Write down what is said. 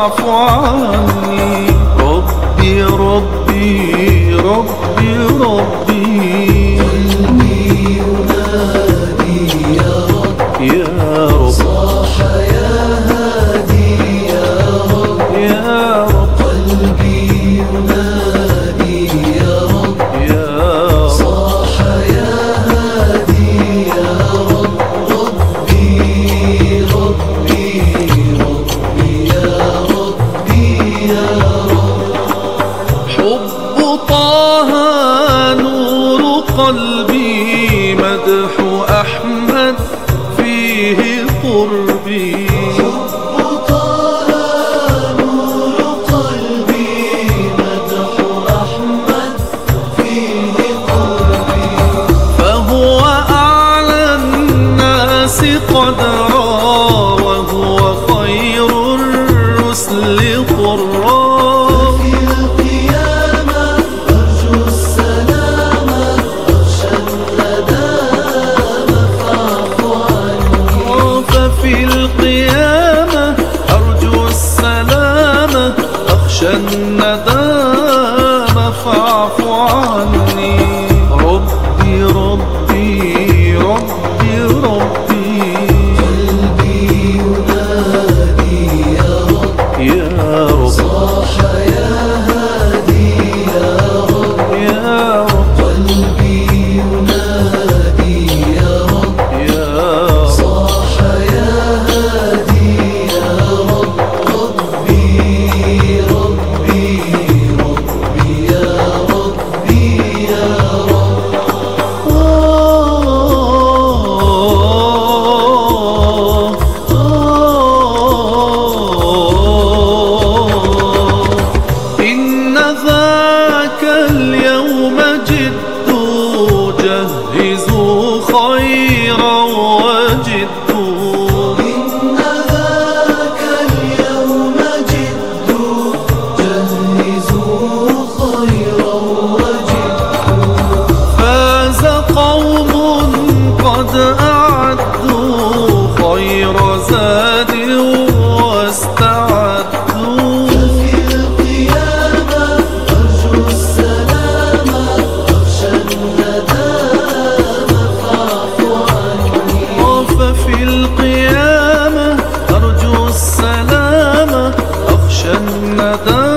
فاعف عني. ربي ربي ربي ربي، قلبي ينادي يا رب يا رب، صاح يا هادي يا رب يا رب، قلبي ينادي يا رب يا رب، صاح يا هادي يا رب. ربي ربي ربي يا ربي يا رب. حب طه نور قلبي، مدح أحمد فيه قربي. حب طه نور قلبي، مدح أحمد فيه قربي. فهو أعلى الناس قدرا، وهو خير الرسل قرا. في القيامة أرجو السلامة، أخشى الندامة فاعف عني. ففي القيامة أرجو السلامة، أخشى الندامة فاعف عني. ربي ربي ربي ربي، قلبي ينادي يا رب يا رب، صاح يا هادي يا رب. يا رب، قلبي ينادي يا رب يا رب، صاح يا هادي يا رب. ربي ربي ربي يا ربي يا رب. إن ذاك اليوم جد، جهزوا خيرا وجدوا. إن ذاك اليوم جد، جهزوا خيرا وجدوا. فاز قوم قد أعدوا خير زاد واستعدوا. في القيامة أرجو السلامة، أخشى الندامة فاعف عني. ففي القيامة أرجو السلامة، أخشى الندامة